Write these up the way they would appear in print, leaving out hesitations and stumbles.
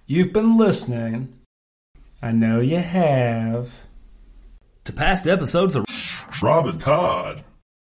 You've been listening, I know you have, to past episodes of Rob and Todd.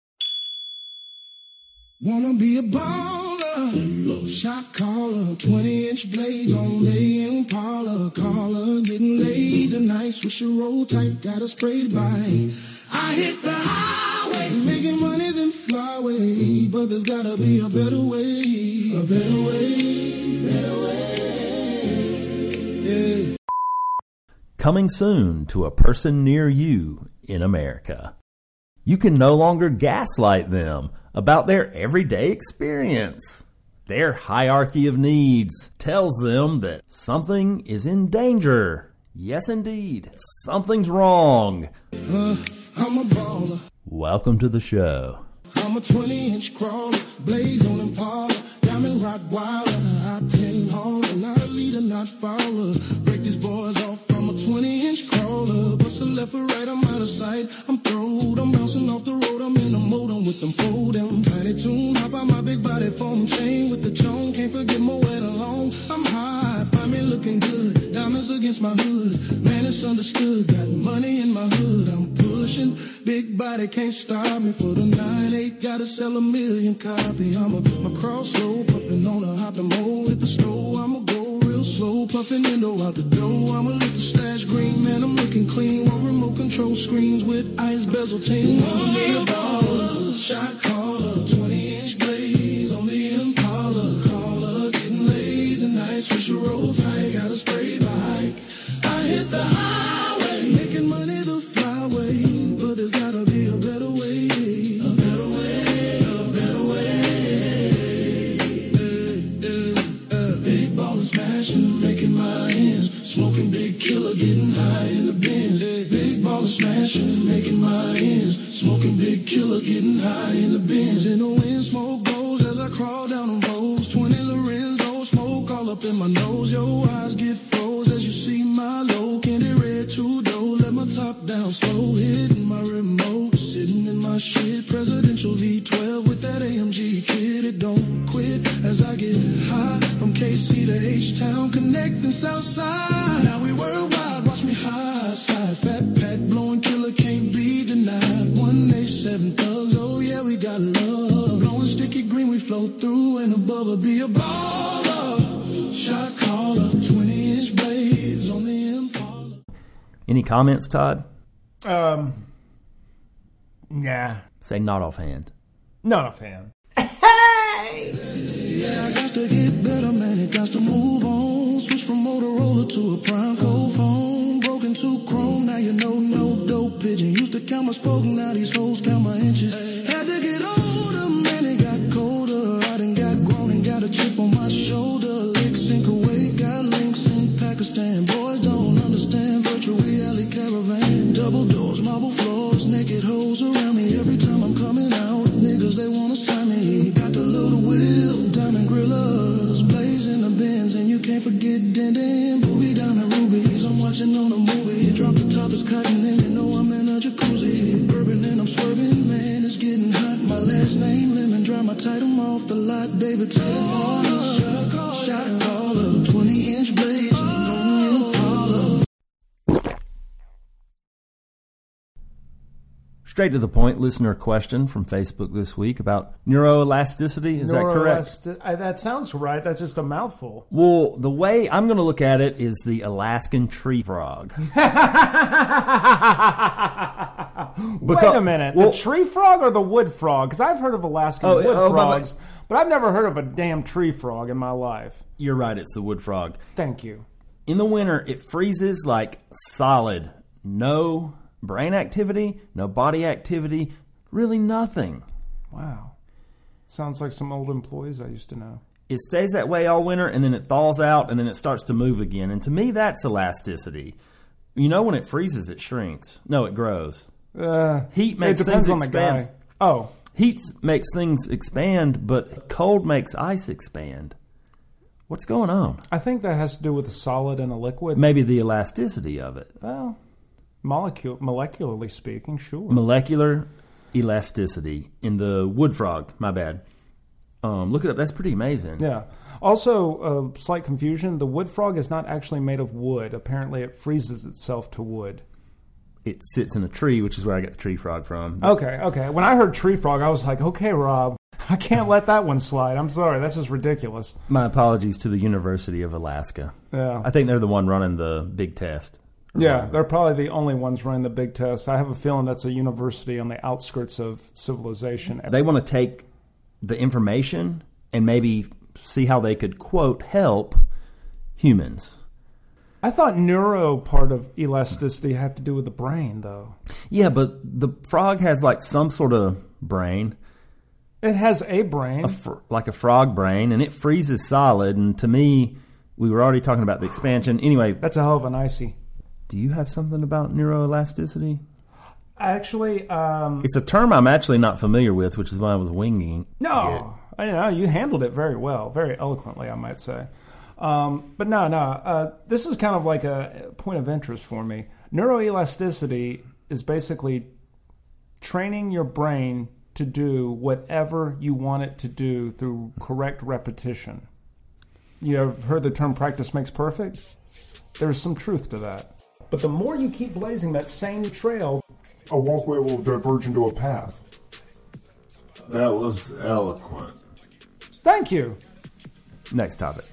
Wanna be a baller, shot caller, 20-inch blades on the Impala, caller, getting laid tonight, switch your roll tight, got a sprayed bike. I hit the highway, making money then fly away, but there's gotta be a better way, a better way, better way, yeah. Coming soon to a person near you in America. You can no longer gaslight them about their everyday experience. Their hierarchy of needs tells them that something is in danger. Yes, indeed. Something's wrong. I'm a baller. Welcome to the show. I'm a 20-inch crawler, blaze on Impala, diamond rock wilder, I-10 hauler, not a leader, not follower. Break these boys off, I'm a 20-inch crawler, bust a left or right, I'm out of sight, I'm throwed, I'm bouncing off the road, I'm in a modem with them folding. Tiny tune, hop out my big body foam chain with the chone, can't forget my wet alone. I'm high, find me looking good, diamonds against my hood, man it's understood, got money in my hood, I'm pushing, big body can't stop me for the 9-8, gotta sell 1 million copy. I'm a cross slow, puffing on a hop the mold at the stove. I'ma go real slow, puffing window out the door. I'ma let the stash green, man, I'm looking clean. One remote control screens with ice bezel team. Wanna be a baller, shot caller, 20-inch blaze on the Impala, caller, getting laid tonight, switch your rolls high, got a spray bike. I hit the highway, making money the flyway, but there's gotta be a better way, a better way, a better way. Big ballin' smashing, making my ends, smoking big killer, getting high in the Benz. Big ballin' smashing, making my ends, smoking big killer, getting high in the Benz. In the wind, smoke goes as I crawl down on roads. 20 Lorenzo, smoke all up in my nose. Your eyes get froze as you see my low. Candy red two-door, let my top down slow, hitting my remote, sitting in my shit. Presidential V12 with that AMG kid, it don't quit as I get high. From KC to H-Town, connecting Southside. Now we worldwide, watch me high side. Fat pack, blowing killer, can't be denied. 187 thugs, oh yeah, we got love. Blowing sticky green, we flow through and above her. Be a baller, shot caller, 20-inch blades on the Impala. Any comments, Todd? nah, Say not offhand. not a fan. Yeah, I got to get better, man, it got to move on. Switch from Motorola to a prime cold phone. Broken to chrome, now you know no dope pigeon. Used to count my spoken, now these hoes count my inches. Had to get older, man, it got colder. I done got grown and got a chip on my shoulder. Licks in Kuwait, got links in Pakistan. Boys don't understand virtual reality caravan. Double doors, marble floors, naked hoes around me. Every time I'm coming out, niggas, they wanna sign me. Got the little wheel, diamond grillers, blazing the Benz, and you can't forget Din Booby diamond rubies. I'm watching on a movie, drop the top is cutting in, you know I'm in a jacuzzi. Bourbon and I'm swerving, man, it's getting hot. My last name, Lemon, dry my title off the lot. David Taylor, shot caller, 20-inch blades on the Impala. Straight to the point, listener question from Facebook this week about neuroelasticity. Is that correct? That sounds right. That's just a mouthful. Well, the way I'm going to look at it is the Alaskan tree frog. Wait a minute. Well, the tree frog or the wood frog? Because I've heard of Alaskan wood frogs, but I've never heard of a damn tree frog in my life. You're right, it's the wood frog. Thank you. In the winter, it freezes like solid. No brain activity, no body activity, really nothing. Wow. Sounds like some old employees I used to know. It stays that way all winter, and then it thaws out, and then it starts to move again. And to me, that's elasticity. You know, when it freezes, it shrinks. No, it grows. Heat makes it depends things on expand. the guy. Oh. Heat makes things expand, but cold makes ice expand. What's going on? I think that has to do with a solid and a liquid. Maybe the elasticity of it. Well, molecularly speaking, sure. Molecular elasticity in the wood frog. My bad. Look it up. That's pretty amazing. Yeah. Also, slight confusion, the wood frog is not actually made of wood. Apparently it freezes itself to wood. It sits in a tree, which is where I get the tree frog from. Okay. When I heard tree frog, I was like, okay, Rob, I can't let that one slide. I'm sorry. That's just ridiculous. My apologies to the University of Alaska. Yeah. I think they're the one running the big test. Yeah, they're probably the only ones running the big test. I have a feeling that's a university on the outskirts of civilization. They want to take the information and maybe see how they could, quote, help humans. I thought neuro part of elasticity had to do with the brain, though. Yeah, but the frog has like some sort of brain. It has a brain. Like a frog brain, and it freezes solid. And to me, we were already talking about the expansion. Anyway. That's a hell of an icy. Do you have something about neuroelasticity? Actually, it's a term I'm actually not familiar with, which is why I was winging. No, you handled it very well, very eloquently, I might say. But no. This is kind of like a point of interest for me. Neuroelasticity is basically training your brain to do whatever you want it to do through correct repetition. You have heard the term practice makes perfect? There's some truth to that. But the more you keep blazing that same trail, a walkway will diverge into a path. That was eloquent. Thank you. Next topic.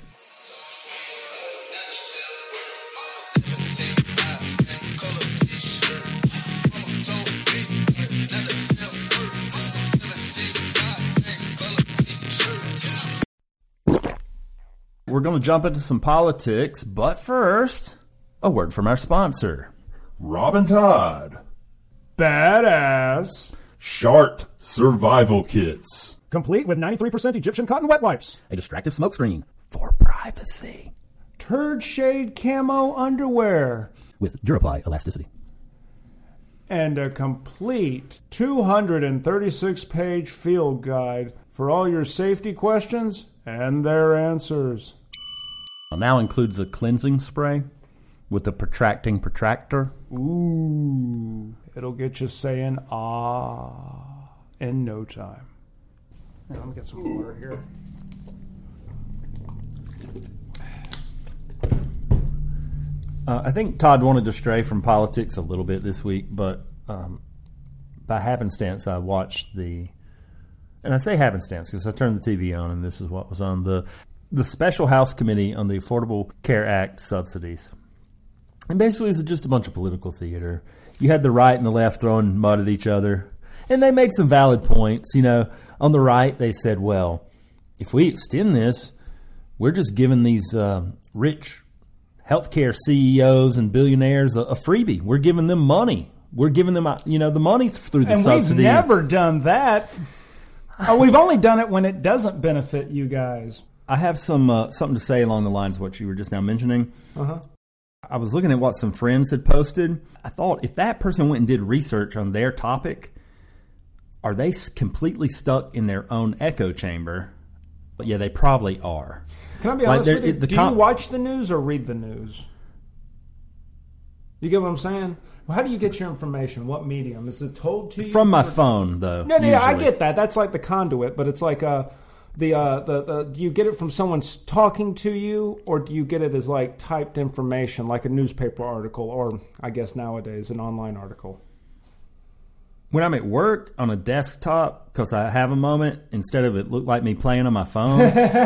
We're going to jump into some politics, but first, a word from our sponsor. Robin Todd. Badass. Sharp survival kits. Complete with 93% Egyptian cotton wet wipes. A distractive smoke screen for privacy. Turd shade camo underwear. With DuraPly elasticity. And a complete 236-page field guide for all your safety questions and their answers. Now includes a cleansing spray with a protracting protractor. Ooh, it'll get you saying ah in no time. Now, let me get some water here. I think Todd wanted to stray from politics a little bit this week, but by happenstance I watched and I say happenstance because I turned the TV on and this is what was on, the Special House Committee on the Affordable Care Act subsidies. And basically it's just a bunch of political theater. You had the right and the left throwing mud at each other. And they made some valid points. You know, on the right they said, well, if we extend this, we're just giving these rich healthcare CEOs and billionaires a freebie. We're giving them money. We're giving them, the money through the subsidy. And we've never done that. We've only done it when it doesn't benefit you guys. I have something to say along the lines of what you were just now mentioning. Uh-huh. I was looking at what some friends had posted. I thought, if that person went and did research on their topic, are they completely stuck in their own echo chamber? But yeah, they probably are. Can I be honest with you? Do you watch the news or read the news? You get what I'm saying? Well, how do you get your information? What medium? Is it told to you? From my phone, though. No, I get that. That's like the conduit, but it's like do you get it from someone talking to you, or do you get it as like typed information, like a newspaper article, or I guess nowadays an online article? When I'm at work on a desktop, because I have a moment, instead of it look like me playing on my phone,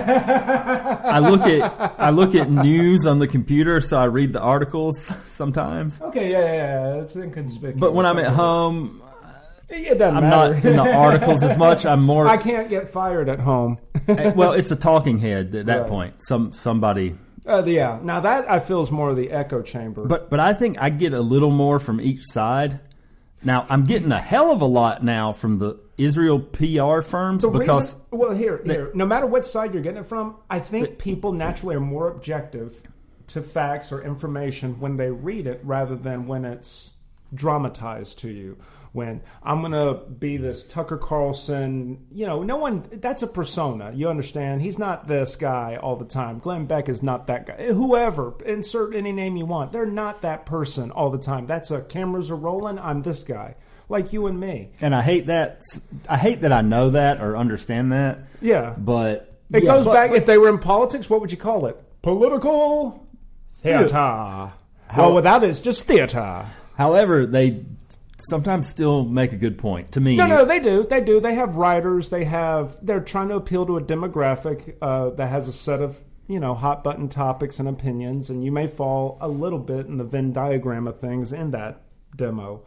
I look at news on the computer, so I read the articles sometimes. Okay, yeah, it's inconspicuous. But when I'm at home, it doesn't I'm matter. not in the articles as much. I'm more. I can't get fired at home. Well, it's a talking head at that point. Somebody. Yeah. Now that I feel is more of the echo chamber. But I think I get a little more from each side. Now, I'm getting a hell of a lot now from the Israel PR firms because... Here. No matter what side you're getting it from, I think people naturally are more objective to facts or information when they read it rather than when it's dramatized to you. When I'm going to be this Tucker Carlson, no one, that's a persona. You understand? He's not this guy all the time. Glenn Beck is not that guy. Whoever, insert any name you want. They're not that person all the time. Cameras are rolling. I'm this guy. Like you and me. And I hate that. I hate that I know that or understand that. Yeah. But It goes back. If they were in politics, what would you call it? Political theater. Well, without it, it's just theater. However, they sometimes still make a good point to me. No, they do. They do. They have writers. They're trying to appeal to a demographic that has a set of hot button topics and opinions, and you may fall a little bit in the Venn diagram of things in that demo,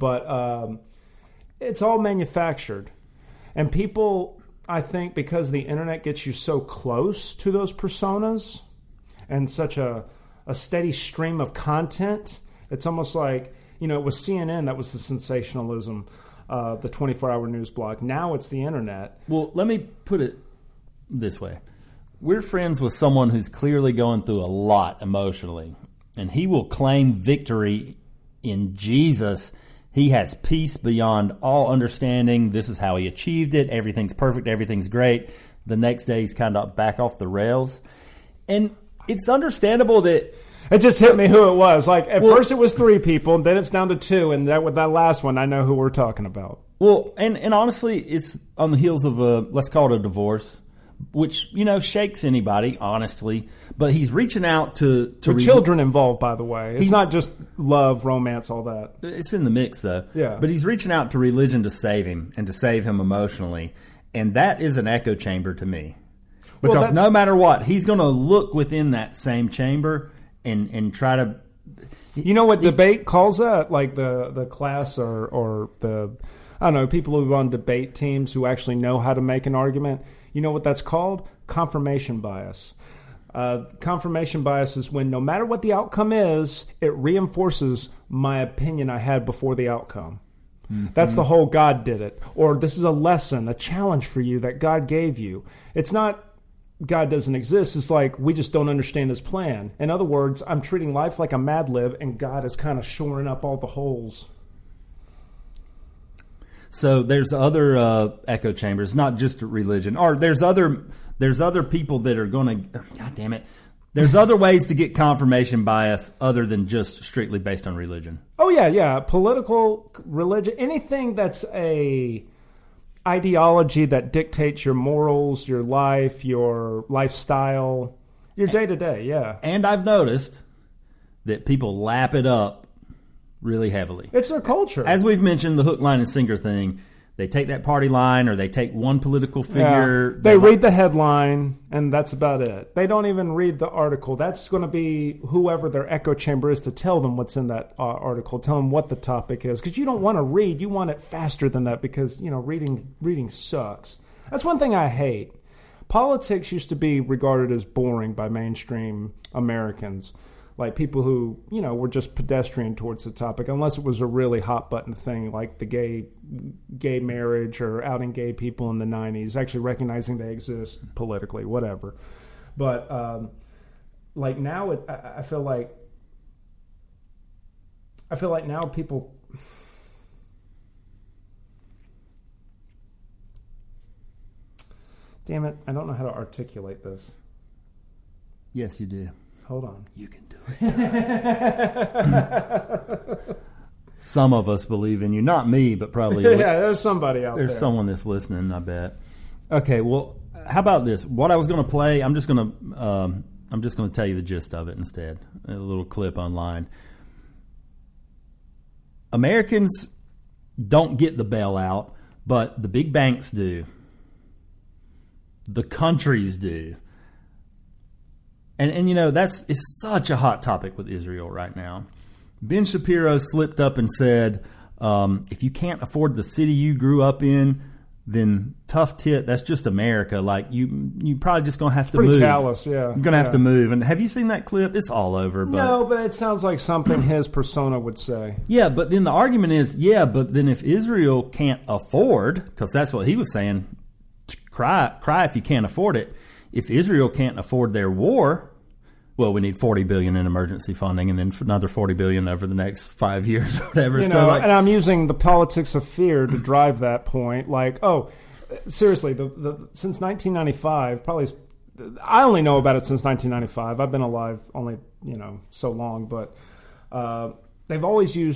but it's all manufactured, and people, I think, because the internet gets you so close to those personas and such a steady stream of content, it's almost like, it was CNN that was the sensationalism, the 24-hour news blog. Now it's the internet. Well, let me put it this way. We're friends with someone who's clearly going through a lot emotionally, and he will claim victory in Jesus. He has peace beyond all understanding. This is how he achieved it. Everything's perfect. Everything's great. The next day he's kind of back off the rails. And it's understandable that... It just hit me who it was. Like, at first it was 3 people, and then it's down to 2, and with that last one, I know who we're talking about. Well, and honestly, it's on the heels of let's call it a divorce, which, shakes anybody, honestly. But he's reaching out to children involved, by the way. It's not just love, romance, all that. It's in the mix, though. Yeah. But he's reaching out to religion to save him and to save him emotionally. And that is an echo chamber to me. Because no matter what, he's going to look within that same chamber and try to... You know what debate calls that? Like the class or the... I don't know, people who run debate teams who actually know how to make an argument. You know what that's called? Confirmation bias. Confirmation bias is when no matter what the outcome is, it reinforces my opinion I had before the outcome. Mm-hmm. That's the whole God did it. Or this is a lesson, a challenge for you that God gave you. It's not God doesn't exist. It's like we just don't understand his plan. In other words, I'm treating life like a Mad Lib, and God is kind of shoring up all the holes. So there's other echo chambers, not just religion. Or there's other people that are going to... God damn it. There's other ways to get confirmation bias other than just strictly based on religion. Oh, yeah. Political, religion, anything that's a ideology that dictates your morals, your life, your lifestyle, your day-to-day, yeah. And I've noticed that people lap it up really heavily. It's their culture. As we've mentioned, the hook, line, and sinker thing, they take that party line or they take one political figure. Yeah. They read the headline, and that's about it. They don't even read the article. That's going to be whoever their echo chamber is to tell them what's in that article, tell them what the topic is. Because you don't want to read. You want it faster than that because, reading sucks. That's one thing I hate. Politics used to be regarded as boring by mainstream Americans. Like people who, were just pedestrian towards the topic, unless it was a really hot button thing like the gay marriage or outing gay people in the 90s, actually recognizing they exist politically, whatever. But like now, I feel like now people... Damn it, I don't know how to articulate this. Yes, you do. Hold on. You can do it. Some of us believe in you. Not me, but probably... Yeah, there's somebody out there. There's someone that's listening, I bet. Okay, well, how about this? What I was going to play, I'm just going to tell you the gist of it instead. A little clip online. Americans don't get the bailout, but the big banks do. The countries do. And it's such a hot topic with Israel right now. Ben Shapiro slipped up and said, if you can't afford the city you grew up in, then tough tit, that's just America. Like, you probably just going to have to move. Pretty callous, yeah. You're going to have to move. And have you seen that clip? It's all over. But no, but it sounds like something his persona would say. Yeah, but then the argument is, but then if Israel can't afford, because that's what he was saying, cry if you can't afford it. If Israel can't afford their war, well, we need $40 billion in emergency funding, and then another $40 billion over the next 5 years or whatever. And I'm using the politics of fear to drive that point. Like, seriously, since 1995, probably I only know about it since 1995. I've been alive only so long, but they've always used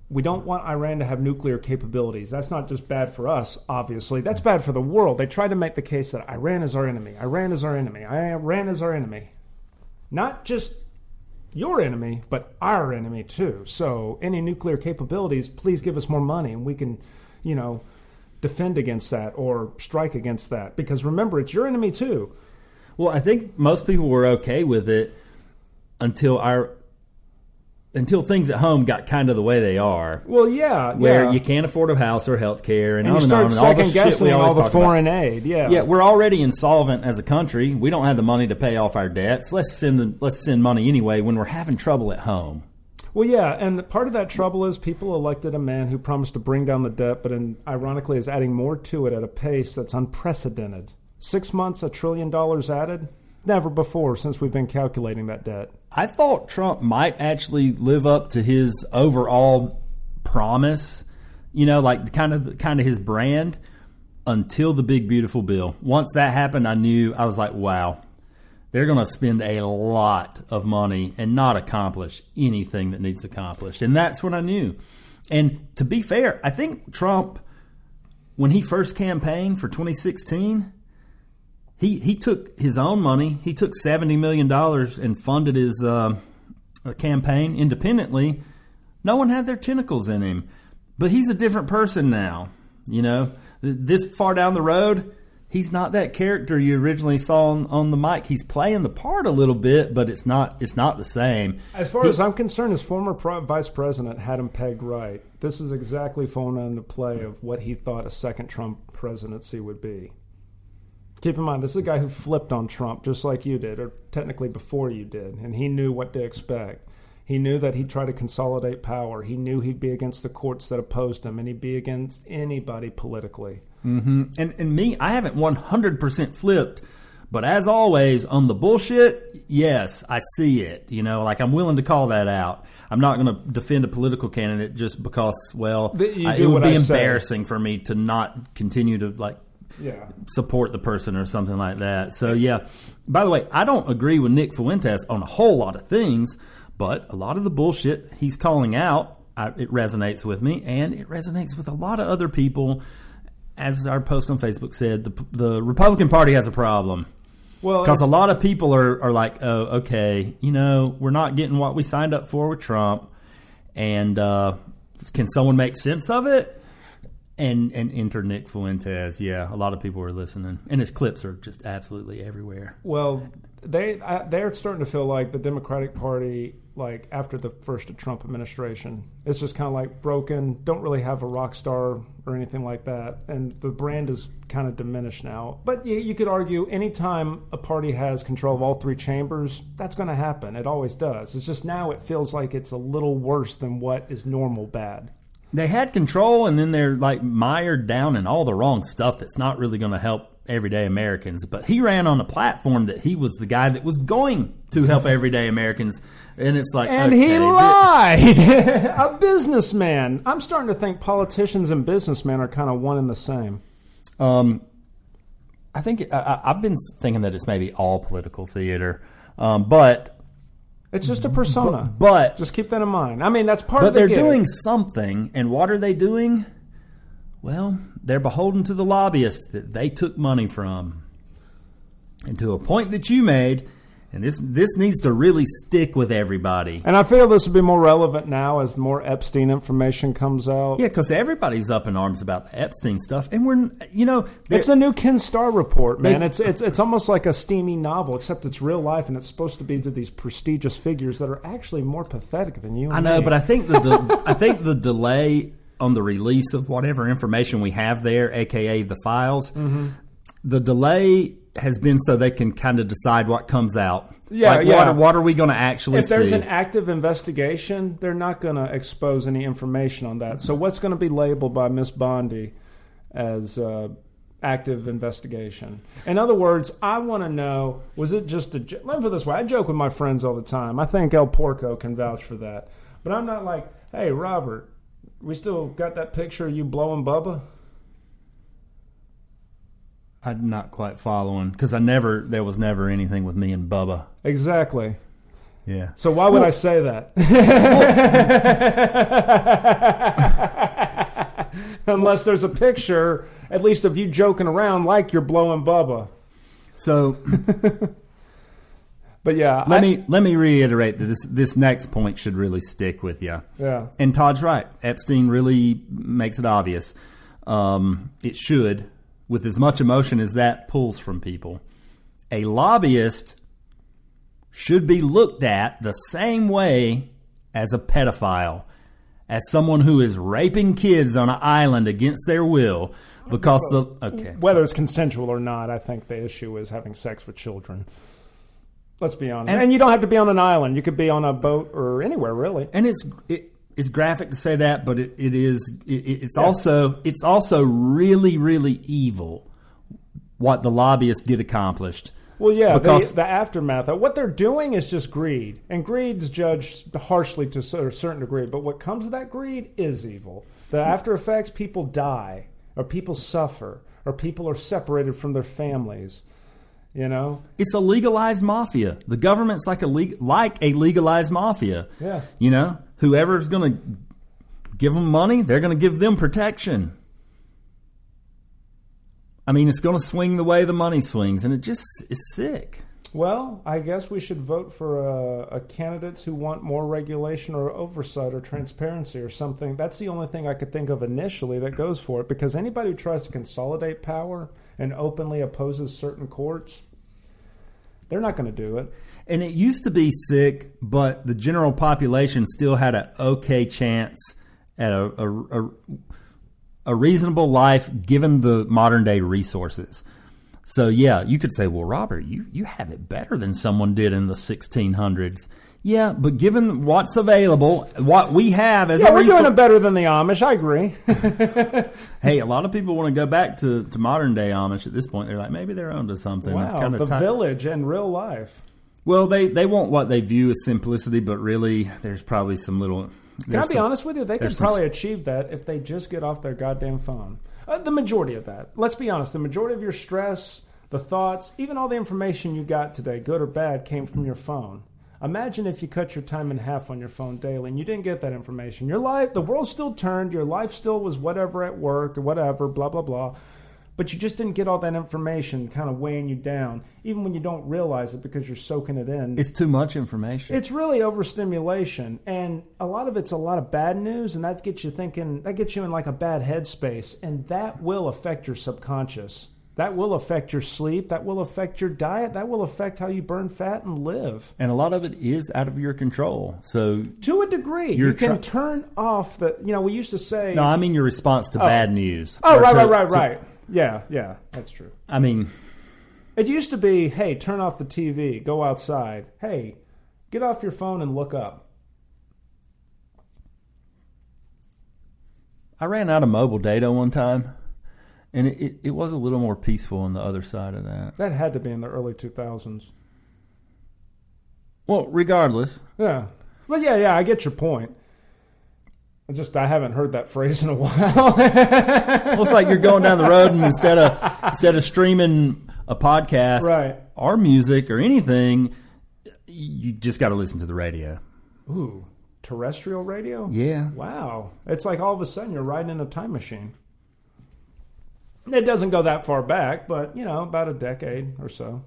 we don't want Iran to have nuclear capabilities. That's not just bad for us, obviously. That's bad for the world. They try to make the case that Iran is our enemy. Iran is our enemy. Iran is our enemy. Not just your enemy, but our enemy too. So any nuclear capabilities, please give us more money and we can, defend against that or strike against that. Because remember, it's your enemy too. Well, I think most people were okay with it until things at home got kind of the way they are. Well, yeah. Where you can't afford a house or health care and on you and start on. And all the shit second-guessing we always all the talk foreign about. aid. Yeah. Yeah, we're already insolvent as a country. We don't have the money to pay off our debts. Let's send money anyway when we're having trouble at home. Well, yeah, and part of that trouble is people elected a man who promised to bring down the debt, but ironically is adding more to it at a pace that's unprecedented. 6 months, $1 trillion added? Never before since we've been calculating that debt. I thought Trump might actually live up to his overall promise, like kind of his brand, until the big beautiful bill. Once that happened, I was like, wow, they're going to spend a lot of money and not accomplish anything that needs accomplished. And that's what I knew. And to be fair, I think Trump, when he first campaigned for 2016, He took his own money. He took $70 million and funded his campaign independently. No one had their tentacles in him. But he's a different person now. This far down the road, he's not that character you originally saw on the mic. He's playing the part a little bit, but it's not the same. As far as I'm concerned, his former vice president had him pegged right. This is exactly falling into play of what he thought a second Trump presidency would be. Keep in mind, this is a guy who flipped on Trump just like you did, or technically before you did, and he knew what to expect. He knew that he'd try to consolidate power. He knew he'd be against the courts that opposed him, and he'd be against anybody politically. Mm-hmm. And me, I haven't 100% flipped, but as always, on the bullshit, yes, I see it. I'm willing to call that out. I'm not going to defend a political candidate just because, it would be embarrassing for me to not continue to, support the person or something like that. So, yeah. By the way, I don't agree with Nick Fuentes on a whole lot of things, but a lot of the bullshit he's calling out, it resonates with me, and it resonates with a lot of other people. As our post on Facebook said, the Republican Party has a problem. Well, because a lot of people are like, oh, okay, we're not getting what we signed up for with Trump, and can someone make sense of it? And enter Nick Fuentes. Yeah, a lot of people are listening, and his clips are just absolutely everywhere. Well, they're starting to feel like the Democratic Party, like after the first Trump administration, it's just kind of like broken. Don't really have a rock star or anything like that, and the brand is kind of diminished now. But you could argue anytime a party has control of all three chambers, that's going to happen. It always does. It's just now it feels like it's a little worse than what is normal bad. They had control, and then they're like mired down in all the wrong stuff that's not really going to help everyday Americans. But he ran on a platform that he was the guy that was going to help everyday Americans. And it's like, and okay, he lied. A businessman. I'm starting to think politicians and businessmen are kind of one and the same. I think I've been thinking that it's maybe all political theater, but it's just a persona. But just keep that in mind. I mean, that's part of the But gig. they're doing something, and what are they doing? Well, they're beholden to the lobbyists that they took money from. And to a point that you made, and this needs to really stick with everybody. And I feel this will be more relevant now as more Epstein information comes out. Yeah, because everybody's up in arms about the Epstein stuff, and we're it's a new Ken Starr report, man. It's almost like a steamy novel, except it's real life, and it's supposed to be to these prestigious figures that are actually more pathetic than you. And I know, me. but I think the delay on the release of whatever information we have there, aka the files, the delay has been so they can kind of decide what comes out. Yeah, What are we going to actually see? If there's an active investigation, they're not going to expose any information on that. So what's going to be labeled by Miss Bondi as active investigation? In other words, I want to know, was it just let me put it this way. I joke with my friends all the time. I think El Porco can vouch for that. But I'm not like, hey, Robert, we still got that picture of you blowing Bubba? I'm not quite following because there was never anything with me and Bubba. Exactly. Yeah. So why would I say that? Unless there's a picture, at least of you joking around like you're blowing Bubba. So, but yeah, let me reiterate that this next point should really stick with you. Yeah. And Todd's right. Epstein really makes it obvious. It should, with as much emotion as that pulls from people. A lobbyist should be looked at the same way as a pedophile, as someone who is raping kids on an island against their will because whether it's consensual or not, I think the issue is having sex with children. Let's be honest. And you don't have to be on an island. You could be on a boat or anywhere, really. And it's graphic to say that, but it's also really, really evil what the lobbyists get accomplished. Well, yeah, because the aftermath. What they're doing is just greed. And greed's judged harshly to a certain degree. But what comes of that greed is evil. The after effects, people die, or people suffer, or people are separated from their families. You know? It's a legalized mafia. The government's like a legalized mafia. Yeah. You know? Whoever's going to give them money, they're going to give them protection. I mean, it's going to swing the way the money swings, and it just is sick. Well, I guess we should vote for candidates who want more regulation or oversight or transparency or something. That's the only thing I could think of initially that goes for it, because anybody who tries to consolidate power and openly opposes certain courts, they're not going to do it. And it used to be sick, but the general population still had an okay chance at a reasonable life given the modern day resources. So yeah, you could say, well, Robert, you have it better than someone did in the 1600s. Yeah, but given what's available, what we have as we're doing it better than the Amish. I agree. Hey, a lot of people want to go back to modern day Amish at this point. They're like, maybe they're onto something. Wow, village and real life. Well, they want what they view as simplicity, but really there's probably some little... Can I be honest with you? They could probably achieve that if they just get off their goddamn phone. The majority of that. Let's be honest. The majority of your stress, the thoughts, even all the information you got today, good or bad, came from your phone. Imagine if you cut your time in half on your phone daily and you didn't get that information. Your life, the world still turned. Your life still was whatever at work or whatever, blah, blah, blah. But you just didn't get all that information kind of weighing you down, even when you don't realize it because you're soaking it in. It's too much information. It's really overstimulation. And a lot of it's a lot of bad news, and that gets you thinking, that gets you in like a bad headspace. And that will affect your subconscious. That will affect your sleep. That will affect your diet. That will affect how you burn fat and live. And a lot of it is out of your control. So to a degree, you can turn off the, we used to say. No, I mean your response to bad news. Oh, right. Yeah, that's true. I mean, it used to be, hey, turn off the TV, go outside. Hey, get off your phone and look up. I ran out of mobile data one time, and it was a little more peaceful on the other side of that. That had to be in the early 2000s. Well, regardless. Yeah. Well, yeah, I get your point. I haven't heard that phrase in a while. Well, it's like you're going down the road, and instead of streaming a podcast, right, or music or anything, you just got to listen to the radio. Ooh, terrestrial radio? Yeah. Wow. It's like all of a sudden you're riding in a time machine. It doesn't go that far back, but, about a decade or so.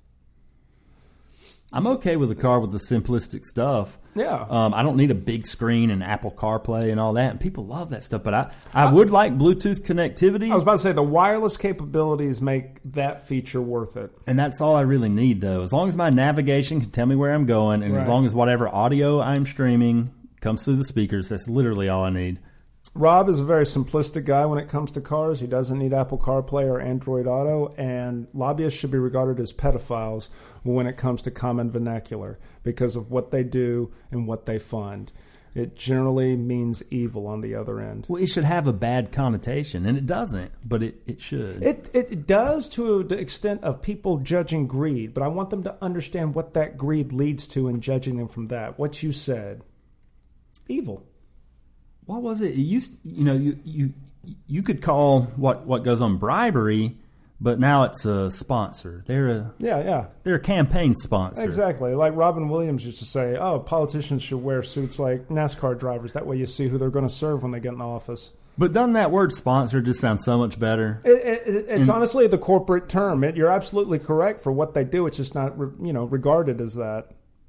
I'm okay with a car with the simplistic stuff. Yeah. I don't need a big screen and Apple CarPlay and all that. And people love that stuff. But I would like Bluetooth connectivity. I was about to say the wireless capabilities make that feature worth it. And that's all I really need, though. As long as my navigation can tell me where I'm going, and as long as whatever audio I'm streaming comes through the speakers, that's literally all I need. Rob is a very simplistic guy when it comes to cars. He doesn't need Apple CarPlay or Android Auto, and lobbyists should be regarded as pedophiles when it comes to common vernacular because of what they do and what they fund. It generally means evil on the other end. Well, it should have a bad connotation, and it doesn't, but it should. It does to the extent of people judging greed, but I want them to understand what that greed leads to and judging them from that. What you said. Evil. What was it? It used, you could call what goes on bribery, but now it's a sponsor. They're a campaign sponsor. Exactly. Like Robin Williams used to say, politicians should wear suits like NASCAR drivers. That way you see who they're going to serve when they get in office. But doesn't that word sponsor just sound so much better? It's honestly the corporate term. You're absolutely correct for what they do. It's just not, regarded as that.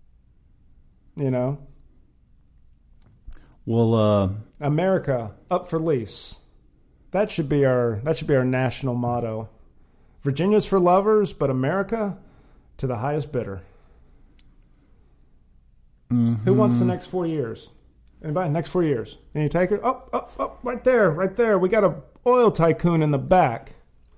Well, America up for lease. That should be our national motto. Virginia's for lovers, but America to the highest bidder. Mm-hmm. Who wants the next 4 years? Anybody? Next 4 years. Any taker? Oh, right there. We got a oil tycoon in the back.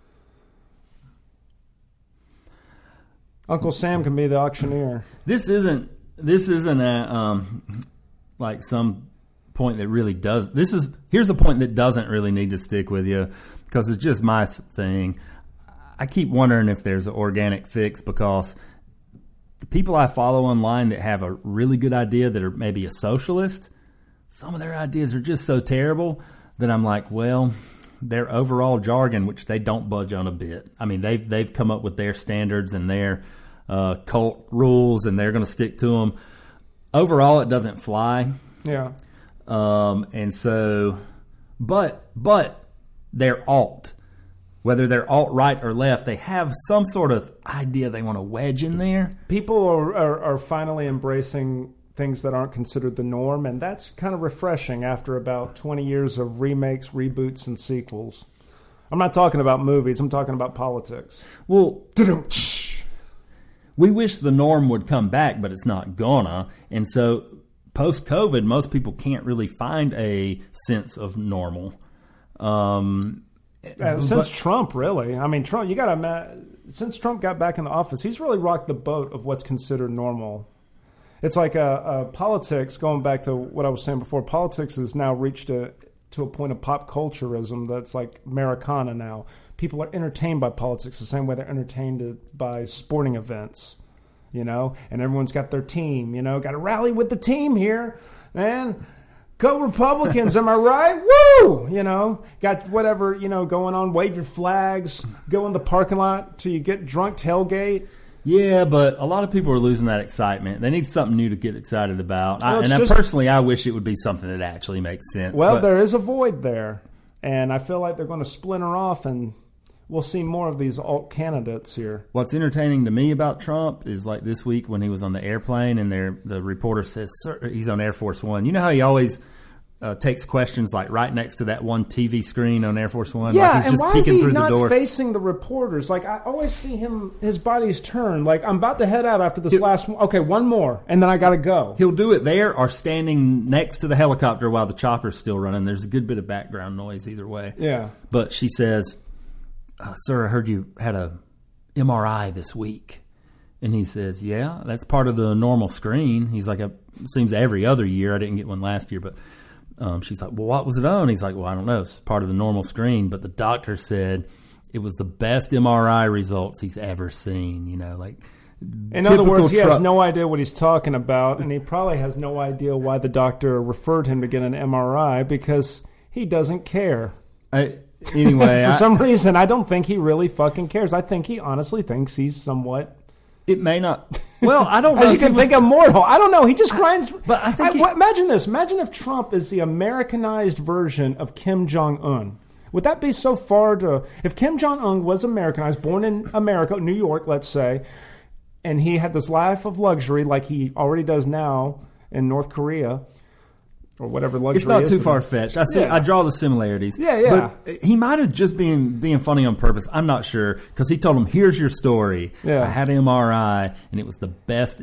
Uncle Sam can be the auctioneer. This isn't a like some point that really does. Here's a point that doesn't really need to stick with you because it's just my thing. I keep wondering if there's an organic fix because the people I follow online that have a really good idea that are maybe a socialist, some of their ideas are just so terrible that I'm like, well, their overall jargon, which they don't budge on a bit. I mean, they've come up with their standards and their cult rules, and they're going to stick to them. Overall, it doesn't fly. Yeah. And so, but they're alt. Whether they're alt-right or left, they have some sort of idea they want to wedge in there. People are finally embracing things that aren't considered the norm, and that's kind of refreshing after about 20 years of remakes, reboots, and sequels. I'm not talking about movies. I'm talking about politics. Well, we wish the norm would come back, but it's not gonna. And so post-COVID, most people can't really find a sense of normal. Since Trump, really. I mean, Trump. Since Trump got back in the office, he's really rocked the boat of what's considered normal. It's like politics, going back to what I was saying before, politics has now reached to a point of pop culturism that's like Americana now. People are entertained by politics the same way they're entertained by sporting events, and everyone's got their team, got to rally with the team here, man. Go Republicans, am I right? Woo! Got whatever, going on. Wave your flags. Go in the parking lot till you get drunk, tailgate. Yeah, but a lot of people are losing that excitement. They need something new to get excited about. Well, personally, I wish it would be something that actually makes sense. Well, there is a void there. And I feel like they're going to splinter off, and we'll see more of these alt candidates here. What's entertaining to me about Trump is like this week when he was on the airplane and the reporter says, "Sir," he's on Air Force One. You know how he always takes questions like right next to that one TV screen on Air Force One? Yeah, like he's just and why is peeking he through not the door. facing the reporters? Like, I always see his body's turned. Like, I'm about to head out after this last one. Okay, one more, and then I got to go. He'll do it there or standing next to the helicopter while the chopper's still running. There's a good bit of background noise either way. Yeah. But she says, "Sir, I heard you had a MRI this week." And he says, "Yeah, that's part of the normal screen." He's like, "It seems every other year. I didn't get one last year." But she's like, "Well, what was it on?" He's like, "Well, I don't know. It's part of the normal screen." But the doctor said it was the best MRI results he's ever seen. In other words, he has no idea what he's talking about, and he probably has no idea why the doctor referred him to get an MRI because he doesn't care. Anyway, for some reason, I don't think he really fucking cares. I think he honestly thinks he's somewhat. It may not. Well, I don't know. As you can think, immortal. I don't know. He just grinds. But I think imagine this. Imagine if Trump is the Americanized version of Kim Jong-un. Would that be so far to... If Kim Jong-un was Americanized, born in America, New York, let's say, and he had this life of luxury like he already does now in North Korea... or whatever luxury. It's not too far-fetched. I draw the similarities. Yeah. But he might have just been being funny on purpose. I'm not sure because he told him, "Here's your story. Yeah. I had an MRI and it was the best."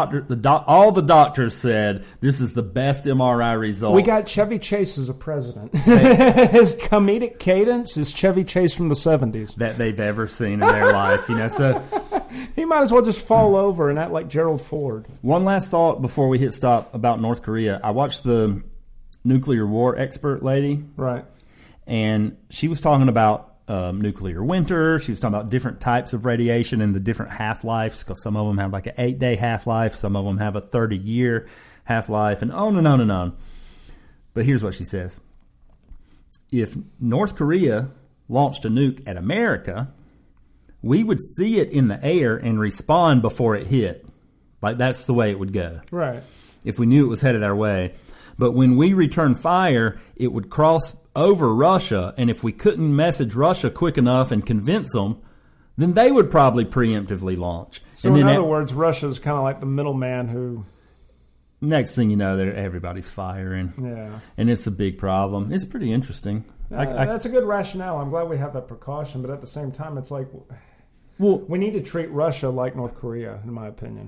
All the doctors said this is the best MRI result. We got Chevy Chase as a president. His comedic cadence is Chevy Chase from the 70s that they've ever seen in their life. So he might as well just fall over and act like Gerald Ford. One last thought before we hit stop about North Korea. I watched the nuclear war expert lady. Right. And she was talking about nuclear winter. She was talking about different types of radiation and the different half-lives because some of them have like an 8-day half-life. Some of them have a 30-year half-life and on and on and on. But here's what she says. If North Korea launched a nuke at America, we would see it in the air and respond before it hit. Like, that's the way it would go. Right. If we knew it was headed our way. But when we return fire, it would cross over Russia, and if we couldn't message Russia quick enough and convince them, then they would probably preemptively launch. So and in then other words, Russia's kind of like the middleman who... Next thing you know, everybody's firing. Yeah. And it's a big problem. It's pretty interesting. That's a good rationale. I'm glad we have that precaution, but at the same time, it's like... Well, we need to treat Russia like North Korea, in my opinion.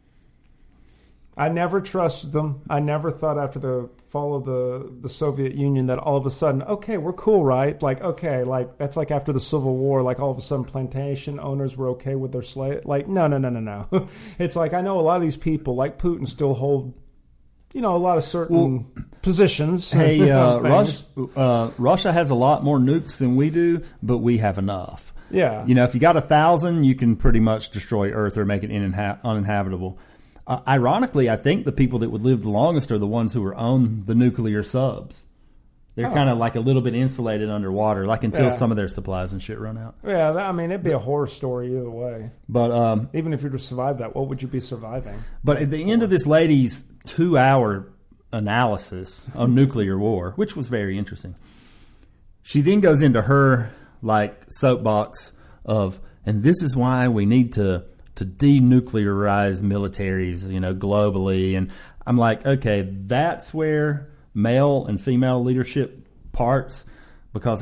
I never trusted them. I never thought after the fall of the Soviet Union that all of a sudden, okay, we're cool, right? Like, okay, like that's like after the Civil War, like all of a sudden plantation owners were okay with their slave. Like, no. It's like I know a lot of these people, like Putin, still hold, a lot of certain positions. Hey, Russia has a lot more nukes than we do, but we have enough. Yeah. If you got 1,000, you can pretty much destroy Earth or make it uninhabitable. Ironically, I think the people that would live the longest are the ones who are on the nuclear subs. They're kind of like a little bit insulated underwater, like until some of their supplies and shit run out. Yeah, I mean, it'd be a horror story either way. But even if you were to survive that, what would you be surviving? But at the end of this lady's 2-hour analysis on nuclear war, which was very interesting, she then goes into her soapbox of, and this is why we need to denuclearize militaries, globally. And I'm like, okay, that's where male and female leadership parts, because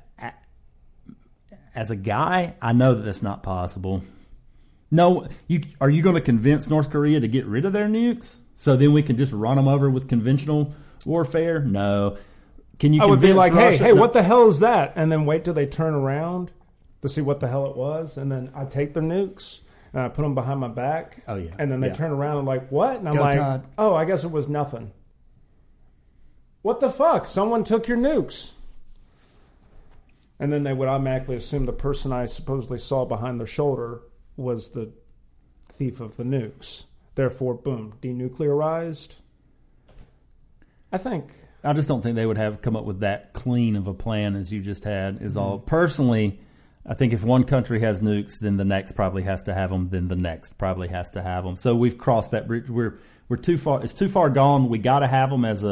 as a guy, I know that that's not possible. No, are you going to convince North Korea to get rid of their nukes so then we can just run them over with conventional warfare? No. Can you? I would be like, hey, what the hell is that? And then wait till they turn around to see what the hell it was, and then I take their nukes. And I put them behind my back. Oh, yeah. And then they turn around and like, what? And I'm like, Todd. Oh, I guess it was nothing. What the fuck? Someone took your nukes. And then they would automatically assume the person I supposedly saw behind their shoulder was the thief of the nukes. Therefore, boom, denuclearized. I just don't think they would have come up with that clean of a plan as you just had is all. Personally, I think if one country has nukes, then the next probably has to have them. Then the next probably has to have them. So we've crossed that bridge. We're too far. It's too far gone. We got to have them as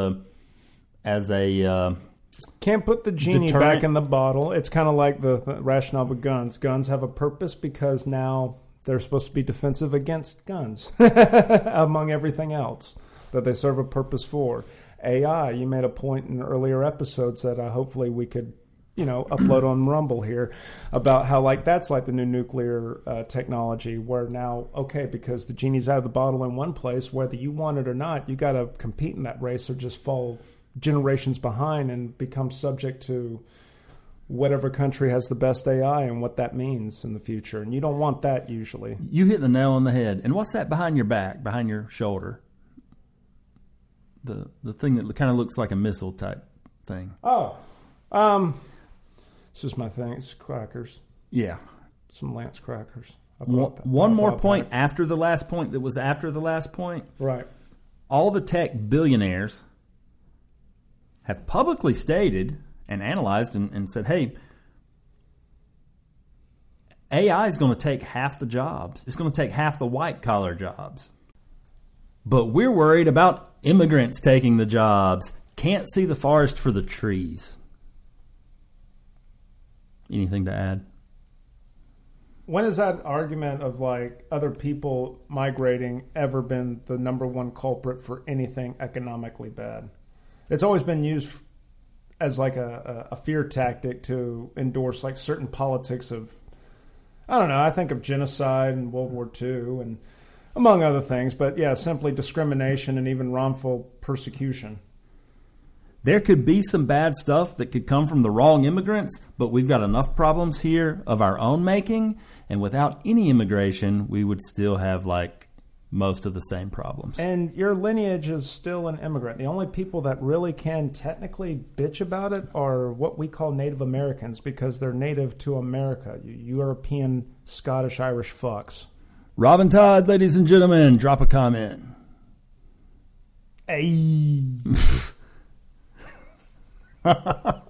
a can't put the genie deterrent. back in the bottle. It's kind of like the rationale with guns. Guns have a purpose because now they're supposed to be defensive against guns, among everything else that they serve a purpose for. AI. You made a point in earlier episodes that hopefully we could. Upload on Rumble here about how that's the new nuclear technology where now, okay, because the genie's out of the bottle in one place, whether you want it or not, you got to compete in that race or just fall generations behind and become subject to whatever country has the best AI and what that means in the future. And you don't want that usually. You hit the nail on the head. And what's that behind your back, behind your shoulder? The thing that kind of looks like a missile type thing. Oh, it's just my thing. It's crackers. Yeah. Some Lance crackers. One more point after the last point that was after the last point. Right. All the tech billionaires have publicly stated and analyzed and said, hey, AI is going to take half the jobs. It's going to take half the white-collar jobs. But we're worried about immigrants taking the jobs. Can't see the forest for the trees. Anything to add? When has that argument of other people migrating ever been the number one culprit for anything economically bad? It's always been used as a fear tactic to endorse certain politics of, I don't know, I think of genocide and World War II and among other things, but yeah, simply discrimination and even wrongful persecution. There could be some bad stuff that could come from the wrong immigrants, but we've got enough problems here of our own making, and without any immigration, we would still have most of the same problems. And your lineage is still an immigrant. The only people that really can technically bitch about it are what we call Native Americans because they're native to America. You European, Scottish, Irish fucks. Robin Todd, ladies and gentlemen, drop a comment. Hey.